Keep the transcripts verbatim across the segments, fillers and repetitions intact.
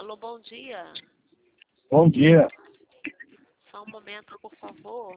Alô, bom dia. Bom dia. Só um momento, por favor.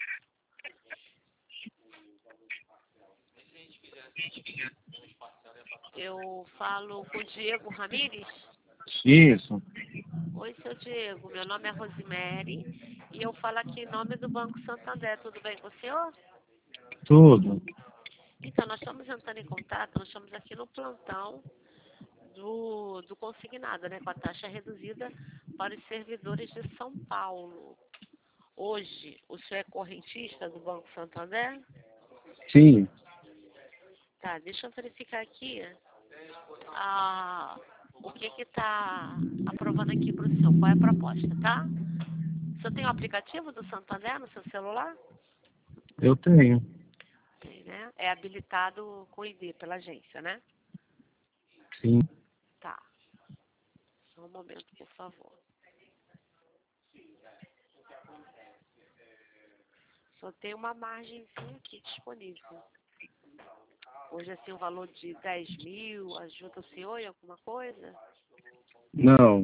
Eu falo com o Diego Ramírez. Isso. Oi, seu Diego. Meu nome é Rosemary e eu falo aqui em nome do Banco Santander. Tudo bem com o senhor? Tudo. Então, nós estamos entrando em contato, nós estamos aqui no plantão do, do consignado, né, com a taxa reduzida para os servidores de São Paulo. Hoje, o senhor é correntista do Banco Santander? Sim. Tá, deixa eu verificar aqui ah, o que que está aprovando aqui para o senhor. Qual é a proposta, tá? O senhor tem o aplicativo do Santander no seu celular? Eu tenho. Tem, né? É habilitado com I D pela agência, né? Sim. Tá. Só um momento, por favor. Só tem uma margenzinha aqui disponível. Hoje, assim, o valor de dez mil, ajuda o senhor em alguma coisa? Não.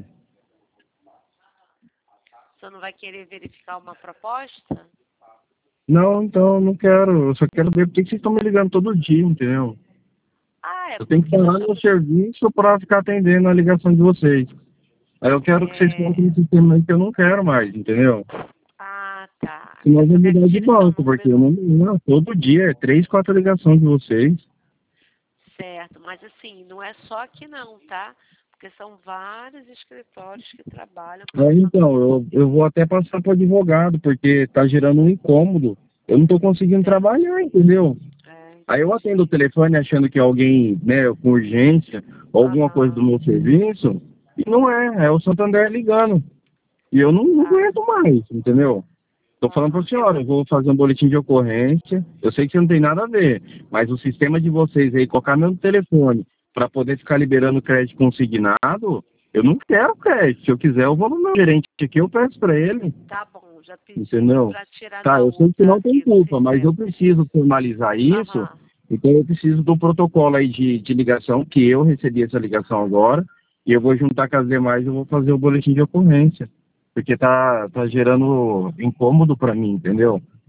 O senhor não vai querer verificar uma proposta? Não, então, não quero. Eu só quero ver por que vocês estão me ligando todo dia, entendeu? Ah, é Eu tenho que porque nós parar meu estamos... serviço para ficar atendendo a ligação de vocês. Aí eu quero que vocês coloquem É... no sistema aí que eu não quero mais, entendeu? Ah, tá. Senão eu vou Você quer mudar que de tire seu banco, porque eu não, número? não todo dia é três, quatro ligações de vocês. Certo, mas assim, não é só aqui não, tá? Porque são vários escritórios que trabalham para É, o então, eu, eu vou até passar para o advogado, porque tá gerando um incômodo. Eu não tô conseguindo Santander. trabalhar, entendeu? É, Aí eu atendo o entendi. telefone achando que é alguém, né, com urgência, ou alguma coisa do Aham, meu serviço, e não é, é o Santander ligando. E eu não, não tá. aguento mais, entendeu? Tô falando pra Aham. Eu senhora, vou... eu vou fazer um boletim de ocorrência, eu sei que você não tem nada a ver, mas o sistema de vocês aí, colocar meu telefone para poder ficar liberando crédito consignado, eu não quero crédito. Se eu quiser, eu vou no meu gerente aqui, eu peço para ele, Tá bom, já pedi entendeu? para tirar Tá, da eu sei que uta não tem aqui do culpa, mas eu sistema. preciso formalizar isso, Aham. então eu preciso do protocolo aí de, de ligação, que eu recebi essa ligação agora, e eu vou juntar com as demais e eu vou fazer o boletim de ocorrência, porque tá, tá gerando incômodo para mim, entendeu?